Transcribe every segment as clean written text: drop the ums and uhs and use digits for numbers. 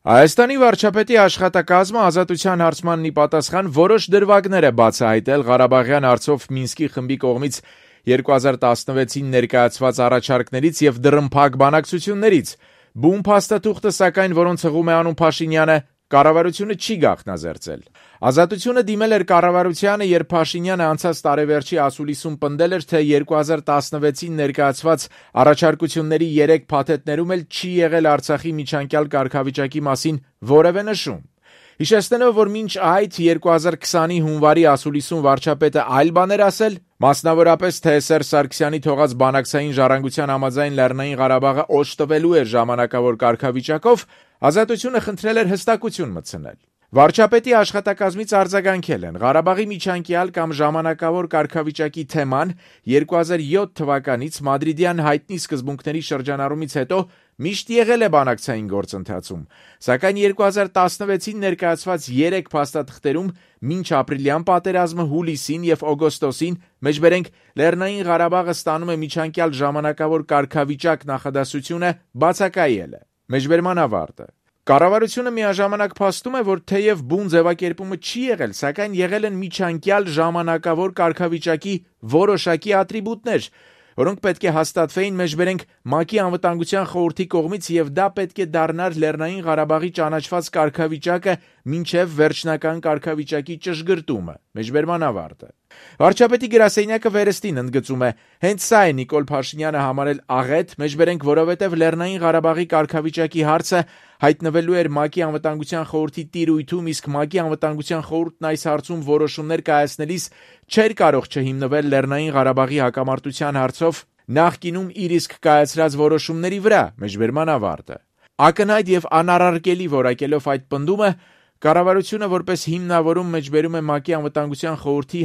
Հայաստանի վարչապետի աշխատակազմը ազատության հարցմանն ի պատասխան որոշ դրվագներ է բացահայտել Ղարաբաղյան հարցով Մինսկի խմբի կողմից 2016-ին ներկայացված առաջարկներից և դռնփակ բանակցություններից։ Բուն փաստաթուղթը, սակայն, որոնց հղում է Անուն Փաշինյանը, կառավարությունը չի գաղտնազերծել։ Ազատությունը դիմել էր կառավարությանը, երբ Փաշինյանը անցած տարեվերջի ասուլիսում պնդել էր, թե 2016-ին ներկայացված առաջարկությունների 3 փաթեթներում էլ չի եղել Արցախի միջանկյալ կարգավիճակի մասին որևէ նշում։ Հիշեցնելով, որ մինչ այդ 2020-ի հունվարի ասուլիսում վարչապետը այլ բաներ ասել, մասնավորապես թե Սերժ Սարգսյանի թողած բանակցային ժառանգության համաձայն Լեռնային Ղարաբաղը օժտվելու էր ժամանակավոր կարգավիճակով, Ազատությունը խնդրել էր հստակություն մտցնել։ Վարչապետի աշխատակազմից արձագանքել են Ղարաբաղի միջանկյալ կամ ժամանակավոր կարգավիճակի թեման 2007 թվականից Մադրիդյան հայտնի սկզբունքների շրջանառումից հետո միշտ եղել է բանակցային գործընթացում, սակայն 2016-ին ներկայացված 3 փաստաթղթերում մինչ ապրիլյան պատերազմը հուլիսին և օգոստոսին մեջբերենք Լեռնային Ղարաբաղը ստանում է միջանկյալ ժամանակավոր կարգավիճակ նախադասությունը բացակայել է։ Մեջբերման ավարտը։ Կառավարությունը միաժամանակ փաստում է, որ թեև բուն ձևակերպումը չի եղել, սակայն եղել են միջանկյալ ժամանակավոր կարգավիճակի որոշակի ատրիբուտներ, որոնք պետք է հաստատվեին մեջբերենք ՄԱԿ-ի անվտանգության խորհրդի կողմից և դա պետք է դառնար Լեռնային Ղարաբաղի ճանաչված կարգավիճակը մինչև վերջնական կարգավիճակի ճշգրտումը։ Մեջբերման ավարտը։ Վարչապետի գրասենյակը վերստին ընդգծում է, հենց սա է Նիկոլ Փաշինյանը համարել աղետ, մեջբերենք որովհետև Լեռնային Ղարաբաղի կարգավիճակի հարցը հայտնվելու էր ՄԱԿ-ի անվտանգության խորհրդի տիրույթում, իսկ ՄԱԿ-ի անվտանգության խորհուրդն այս հարցում որոշումներ կայացնելիս չէր կարող չհիմնվել Լեռնային Ղարաբաղի հակամարտության հարցով նախկինում իր իսկ կայացրած որոշումների վրա։ Մեջբերման ավարտը։ Ակնհայտ և անառարկելի որակելով այդ պնդումը, կառավարությունը որպես հիմնավորում մեջբերում է ՄԱԿ-ի անվտանգության խորհրդի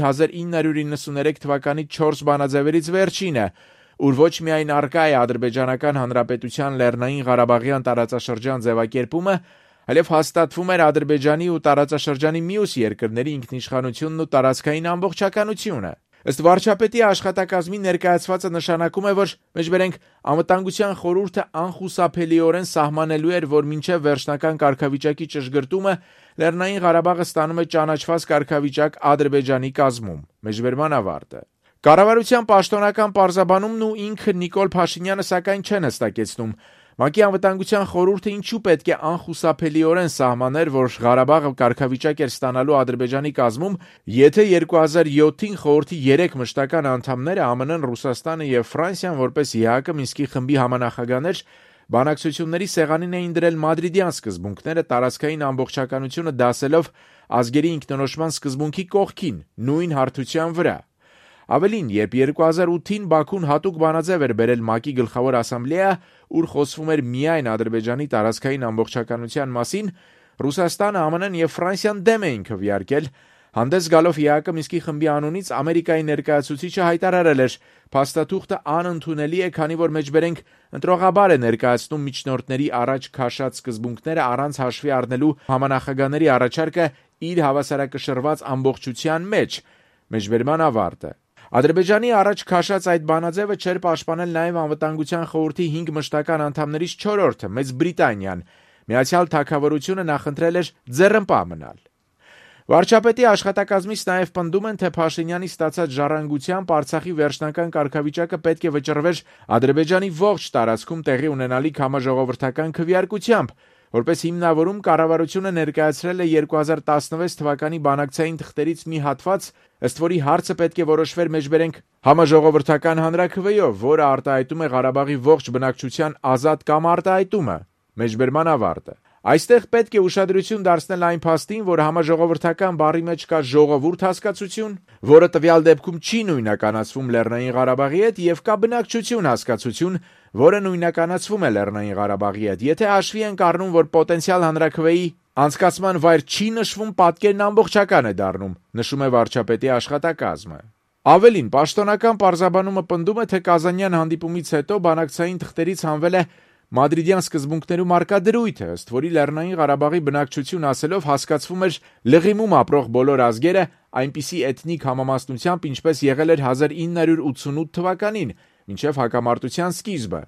1993 թվականի 4 բանաձևերից վերջինը, ուր ոչ միայն առկա է Ադրբեջանական Հանրապետության Լեռնային Ղարաբաղյան տարածաշրջան ձևակերպումը, այլև հաստատվում էր Ադրբեջանի ու տարածաշրջանի մյուս երկրների ինքնիշխանությունն ու տարածքային ամբողջականությունը։ Ըստ վարչապետի աշխատակազմի ներկայացվածը նշանակում է, որ մեջբերենք անվտանգության խորհուրդը անխուսափելիորեն սահմանելու էր, որ մինչև վերջնական կարգավիճակի ճշգրտումը Լեռնային Ղարաբաղը ստանում է ճանաչված կարգավիճակ Ադրբեջանի կազմում։ Մեջբերման ավարտը։ Կառավարության պաշտոնական պարզաբանումն ու ինքը Նիկոլ Փաշինյանը սակայն չեն հստակեցնում ՄԱԿ-ի անվտանգության խորհուրդը ինչու պետք է անխուսափելիորեն սահմաներ, որ Ղարաբաղը կարգավիճակ էր ստանալու Ադրբեջանի կազմում, եթե 2007-ին խորհրդի 3 մշտական անդամները ԱՄՆ-ն, Ռուսաստանը և Ֆրանսիան որպես ԵԱՀԿ Մինսկի խմբի համանախագահներ բանակցությունների սեղանին էին դրել Մադրիդյան սկզբունքները տարածքային ամբողջականությունը դասելով ազգերի ինքնորոշման սկզբունքի կողքին, նույն հարթության վրա։ Ավելին, երբ 2008-ին Բաքուն հատուկ բանաձև էր բերել ՄԱԿ-ի գլխավոր ասամբլեա, ուր խոսվում էր միայն Ադրբեջանի տարածքային ամբողջականության մասին, Ռուսաստանը, ԱՄՆ-ն և Ֆրանսիան դեմ էին քվեարկել, հանդես գալով ԵԱՀԿ Մինսկի խմբի անունից Ամերիկայի ներկայացուցիչը հայտարարել էր, փաստաթուղթը անընդունելի է, քանի որ մեջբերենք ընտրողաբար է ներկայացնում միջնորդների առաջ քաշած սկզբունքները առանց հաշվի առնելու համանախագահների առաջարկը իր հավասարակշռված ամբողջության մեջ։ Մեջբերման ավարտը։ Ադրբեջանի առաջ քաշած այդ բանաձևը չէր պաշտպանել նաև անվտանգության խորհրդի 5 մշտական անդամներից 4-րդը՝ Մեծ Բրիտանիան։ Միացյալ Թագավորությունը նախընտրել էր ձեռնպահ մնալ։ Վարչապետի աշխատակազմից նաև պնդում են, թե Փաշինյանի ստացած ժառանգությամբ Արցախի վերջնական կարգավիճակը պետք է վճռվեր Ադրբեջանի ողջ տարածքում տեղի ունենալիք համաժողովրդական քվեարկությամբ, որպես հիմնավորում կառավարությունը ներկայացրել է 2016 թվականի բանակցային թղթերից մի հատված, ըստ որի հարցը պետք է որոշվեր մեջբերենք համաժողովրդական հանրաքվեով, որը արտահայտում է Ղարաբաղի ողջ բնակչության ազատ կամ արտահայտումը։ Մեջբերման ավարտը։ Այստեղ պետք է ուշադրություն դարձնել այն փաստին, որ համաժողովրդական բառի մեջ կա ժողովուրդ հասկացություն, որը տվյալ դեպքում չի նույնականացվում Լեռնային Ղարաբաղի հետ, եւ կա բնակչություն հասկացություն, որը նույնականացվում է Լեռնային Ղարաբաղի հետ։ Եթե հաշվի ենք առնում, որ պոտենցիալ հանրաքվեի անցկացման վայր չի նշվում, պատկերն ամբողջական է դառնում, նշում է վարչապետի աշխատակազմը։ Ավելին, պաշտոնական պարզաբանումը պնդում է, թե Կազանյան հանդիպումից հետո բանակցային թղթերից հանվել է Մադրիդյան սկզբունքներում առկա դրույթը, ըստ որի Լեռնային Ղարաբաղի բնակչություն ասելով հասկացվում էր լղիմում ապրող բոլոր ազգերը այնպիսի էթնիկ համամասնությամբ, ինչպես եղել էր 1988 թվականին, մինչև հակամարտության սկիզբը։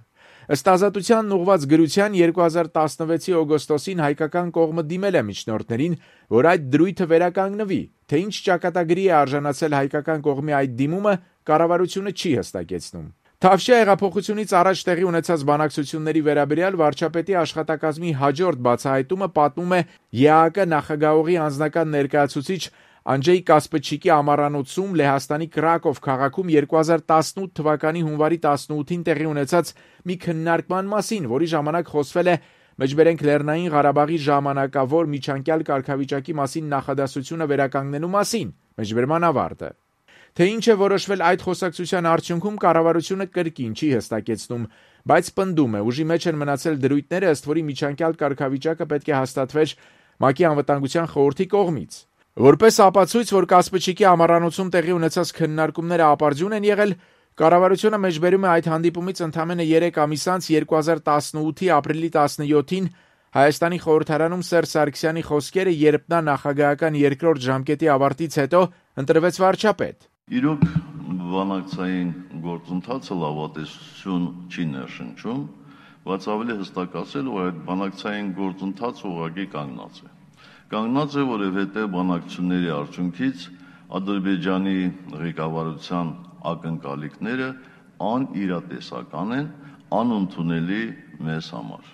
Ըստ Ազատությանն ուղված գրության 2016-ի օգոստոսին հայկական կողմը դիմել է միջնորդներին, որ այդ դրույթը վերականգնվի, թե ինչ ճակատագրի է արժանացել հայկական կողմի այդ դիմումը, կառավարությունը չի հստակեցնում։ Թավշյա հեղափոխությունից առաջ տեղի ունեցած բանակցությունների վերաբերյալ վարչապետի աշխատակազմի հաջորդ բացահայտումը պատմում է ԵԱՀԿ նախագահողի անձնական ներկայացուցիչ Անջեյ Կասպչիկի ամառանոցում Լեհաստանի Կրակով քաղաքում 2018 թվականի հունվարի 18-ին տեղի ունեցած մի քննարկման մասին, որի ժամանակ խոսվել է մեջբերենք Լեռնային Ղարաբաղի ժամանակավոր միջանկյալ կարգավիճակի մասին նախադասությունը վերականգնելու մասին, մեջբերման ավարտը։ Թե ինչ է որոշվել այդ խոսակցության արդյունքում կառավարությունը կրկին չի հստակեցնում, բայց պնդում է, ուժի մեջ են մնացել դրույթները, ըստ որի միջանկյալ կարգավիճակը պետք է հաստատվեր ՄԱԿ-ի անվտանգության խորհրդի կողմից։ Որպես ապացույց, որ Կասպչիկի ամառանոցում տեղի ունեցած քննարկումները ապարդյուն են եղել, կառավարությունը մեջբերում է այդ հանդիպումից ընդամենը 3 ամիս անց 2018-ի ապրիլի 17-ին Հայաստանի խորհրդարանում Սերժ Սարգսյանի խոսքերը, երբ նա նախագահական երկրորդ ժամկետի ավարտից հետո ընտրվեց վարչապետ։ Իրոք բանակցային գործընթացը լավատեսություն չի ներշնչում, բայց ավելի հստակ ասել, որ այդ բանակցային գործընթացը ուղղակի կանգնած է։ Կանգնած է, որովհետև բանակցությունների արդյունքից Ադրբեջանի ղեկավարության ակնկալիքները անիրատեսական են, անընդունելի մեզ համար։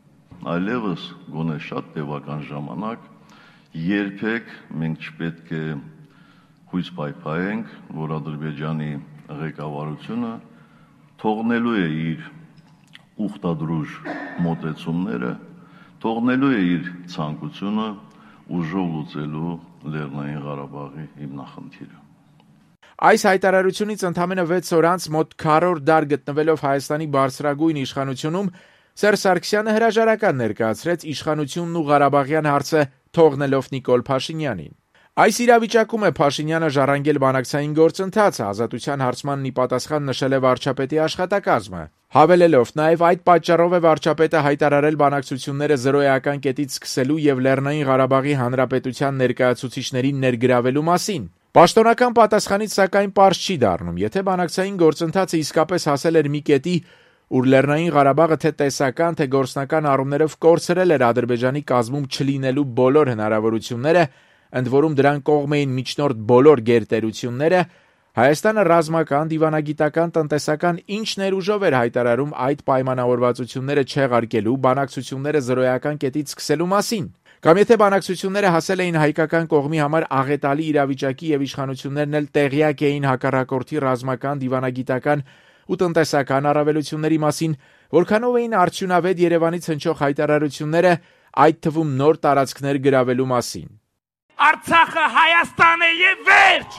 Այլևս գոնե շատ տևական ժամանակ երբեք մենք չպետք է հույս պայփայենք, որ Ադրբեջանի ղեկավարությունը թողնելու է իր ուխտադրուժ մոտեցումները, թողնելու է իր ցանկությունը ուժով լուծելու Լեռնային Ղարաբաղի հիմնախնդիրը։ Այս հայտարարությունից ընդամենը 6 օր անց մոտ քառորդ դար գտնվելով Հայաստանի բարձրագույն իշխանությունում Սերժ Սարգսյանը հրաժարական ներկայացրեց իշխանությունն ու Ղարաբաղյան հարցը թողնելով Նիկոլ Փաշինյանին։ Այս իրավիճակում է Փաշինյանը ժառանգել բանակցային գործընթացը, Ազատության հարցմանն ի պատասխան նշել է վարչապետի աշխատակազմը։ Հավելելով նաև այդ պատճառով է վարչապետը հայտարարել բանակցությունները զրոյական կետից սկսելու եւ Լեռնային Ղարաբաղի Հանրապետության ներկայացուցիչներին ներգրավելու մասին։ Պաշտոնական պատասխանից սակայն պարզ չի դառնում, եթե բանակցային գործընթացը իսկապես հասել էր մի կետի, ուր Լեռնային Ղարաբաղը թե տեսական, թե գործնական առումներով կորցրել էր Ադրբեջանի կազմում չլինելու բոլոր հնարավորությունները, ընդ որում դրան կողմ էին միջնորդ բոլոր գերտերությունները, Հայաստանը ռազմական, դիվանագիտական, տնտեսական ինչ ներուժով էր հայտարարում այդ պայմանավորվածությունները չեղարկելու, բանակցությունները զրոյական կետից սկսելու մասին։ Կամ եթե բանակցությունները հասել էին հայկական կողմի համար աղետալի իրավիճակի եւ իշխանություններն էլ տեղյակ էին հակառակորդի ռազմական, դիվանագիտական ու տնտեսական առավելությունների մասին, որքանով էին արդյունավետ Երևանից հնչող հայտարարությունները, այդ թվում նոր տարածքներ գրավելու մասին։ Արցախը Հայաստան է եւ վերջ։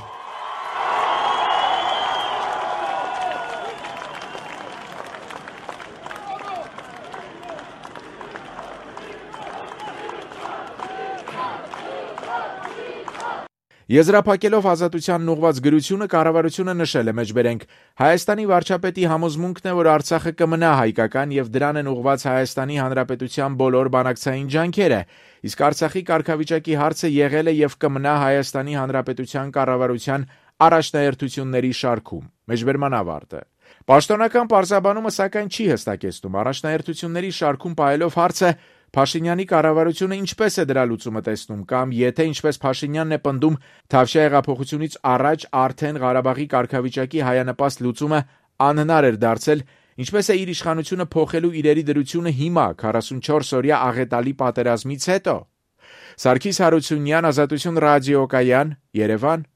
Եզրափակելով Ազատությանն ուղված գրությունը կառավարությունը նշել է մեջբերենք Հայաստանի վարչապետի համոզմունքն է, որ Արցախը կմնա հայկական եւ դրան են ուղված Հայաստանի Հանրապետության բոլոր բանակցային ջանքերը, իսկ Արցախի կարգավիճակի հարցը եղել է եւ կմնա Հայաստանի Հանրապետության կառավարության առաջնահերթությունների շարքում։ Մեջբերման ավարտը։ Պաշտոնական պարզաբանումը սակայն չի հստակեցնում առաջնահերթությունների շարքում պահելով հարցը Փաշինյանի կառավարությունը ինչպես է դրա լուծումը տեսնում կամ եթե ինչպես Փաշինյանն է պնդում Թավշյա հեղափոխությունից առաջ արդեն Ղարաբաղի կարգավիճակի հայանպաստ լուծումը անհնար էր դարձել, ինչպես է իր իշխանությունը փոխելու իրերի դրությունը հիմա 44-օրյա աղետալի պատերազմից հետո։ Սարգիս Հարությունյան, Ազատություն ռադիոկայան, Երևան։